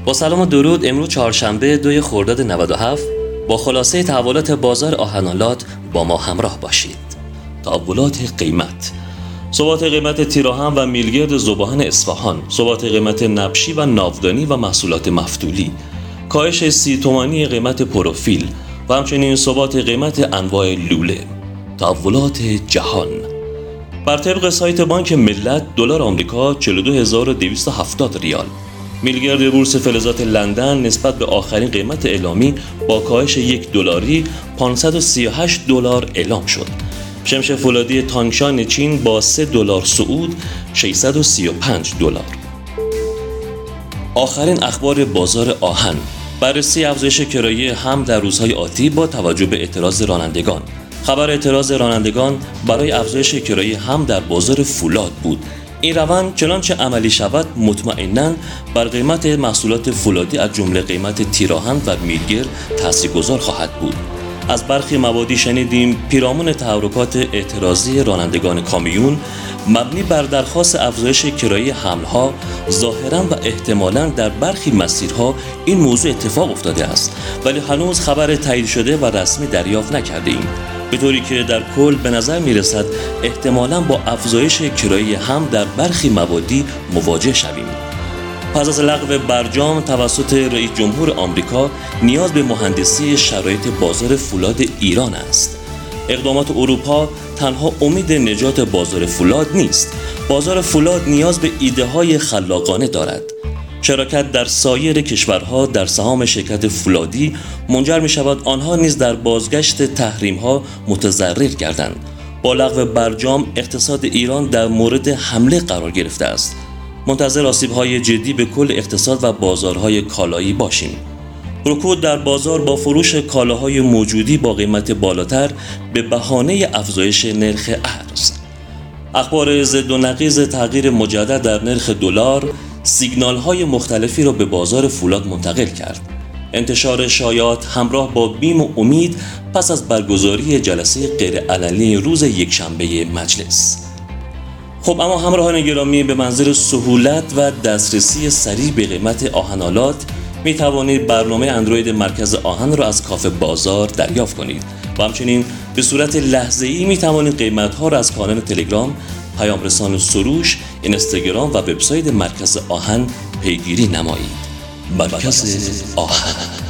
با سلام و درود. امروز چهارشنبه 2 خرداد 97 با خلاصه تحولات بازار آهن‌آلات با ما همراه باشید. تحولات قیمت: ثبات قیمت تیراهن و میلگرد ذوب‌آهن اصفهان، ثبات قیمت نبشی و ناودانی و محصولات مفتولی، کاهش 30 تومانی قیمت پروفیل و همچنین ثبات قیمت انواع لوله. تحولات جهان: بر طبق سایت بانک ملت، دلار آمریکا 42270 ریال. میلگرد بورس فلزات لندن نسبت به آخرین قیمت اعلامی با کاهش $1 $538 اعلام شد. شمش فولادی تانگشان چین با $3 صعود $635. آخرین اخبار بازار آهن: بررسی افزایش کرایه هم در روزهای آتی با توجه به اعتراض رانندگان. خبر اعتراض رانندگان برای افزایش کرایه هم در بازار فولاد بود. این روند چنانچه عملی شود مطمئناً بر قیمت محصولات فولادی از جمله قیمت تیراهن و میلگرد تاثیرگذار خواهد بود. از برخی موادی شنیدیم پیرامون تحرکات اعتراضی رانندگان کامیون مبنی بر درخواست افزایش کرایه حمل‌ها، ظاهراً و احتمالاً در برخی مسیرها این موضوع اتفاق افتاده است، ولی هنوز خبر تایید شده و رسمی دریافت نکرده‌ایم، به طوری که در کل به نظر می‌رسد احتمالاً با افزایش کرایه هم در برخی موادی مواجه شویم. پس از لغو برجام توسط رئیس جمهور آمریکا، نیاز به مهندسی شرایط بازار فولاد ایران است. اقدامات اروپا تنها امید نجات بازار فولاد نیست. بازار فولاد نیاز به ایده‌های خلاقانه دارد. شراکت در سایر کشورها در سهام شرکت فولادی منجر می شود آنها نیز در بازگشت تحریم‌ها متضرر گردند. با لغو برجام اقتصاد ایران در مورد حمله قرار گرفته است. منتظر آسیب‌های جدی به کل اقتصاد و بازارهای کالایی باشیم. رکود در بازار با فروش کالاهای موجودی با قیمت بالاتر به بهانه افزایش نرخ ارز. اخبار ضد و نقیض تغییر مجدد در نرخ دلار سیگنال‌های مختلفی را به بازار فولاد منتقل کرد. انتشار شایعات همراه با بیم و امید پس از برگزاری جلسه غیرعلنی روز یکشنبه مجلس. خب اما همراهان گرامی، به منظور سهولت و دسترسی سریع به قیمت آهن‌آلات می توانید برنامه اندروید مرکز آهن را از کافه بازار دریافت کنید و همچنین به صورت لحظه‌ای می توانید قیمت‌ها را از کانال تلگرام، پیام رسان سروش، اینستاگرام و وبسایت مرکز آهن پیگیری نمایید. مرکز آهن.